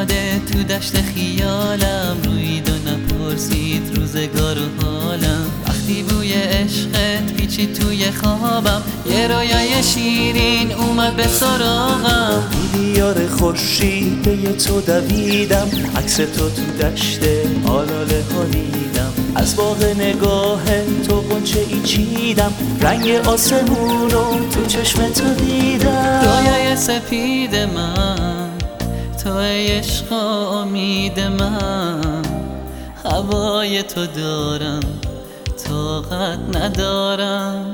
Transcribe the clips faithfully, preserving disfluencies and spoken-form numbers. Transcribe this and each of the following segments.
اومده تو دشت خیالم، روید و نپرسید روزگار و حالم. وقتی بوی عشقت پیچید توی خوابم، یه رویای شیرین اومد به سراغم. دیار خورشیده تو دویدم، عکس تو تو دشت آلاله ها دیدم. از باغ نگاه تو غنچه ای چیدم، رنگ آسمونو تو چشم تو دیدم. رویای سپید من، تو عشق و امید من. هوای تو دارم، طاقت ندارم.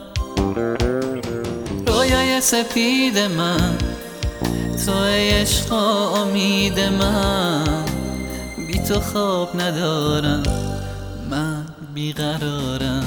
رویای سپید من، تو عشق و امید من. بی تو خواب ندارم، من بیقرارم.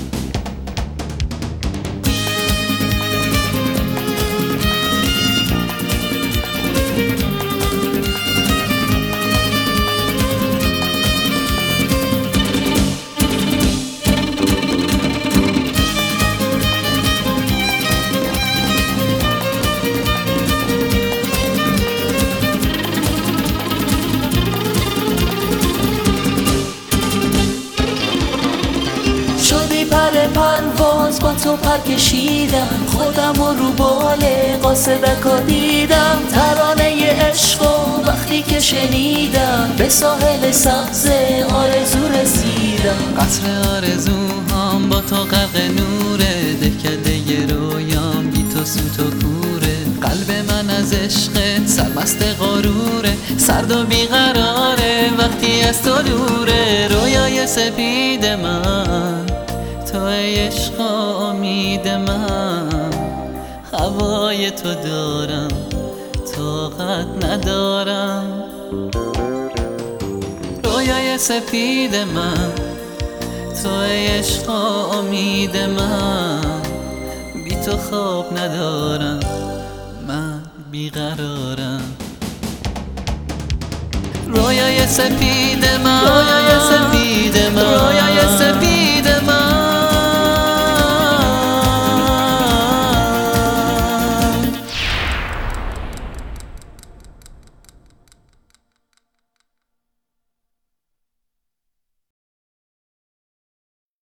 پر پرواز با تو پر کشیدم، خودم و رو بال قاصدکا دیدم. ترانه عشق و وقتی که شنیدم، به ساحل سبز آرزو رسیدم. قصر آرزوهام با تو غرق نوره، دهکده رویام بی تو سوت و کوره. قلب من از عشقت سرمست غروره، سرد و بیقراره وقتی از تو دوره. رویای سپید من، تو عشق و امید من. هوای تو دارم، طاقت ندارم. رویای سپید من، تو عشق و امید من. بی تو خواب ندارم، من بیقرارم. رویای سپید من، رویای سپید من، رویای سپید من.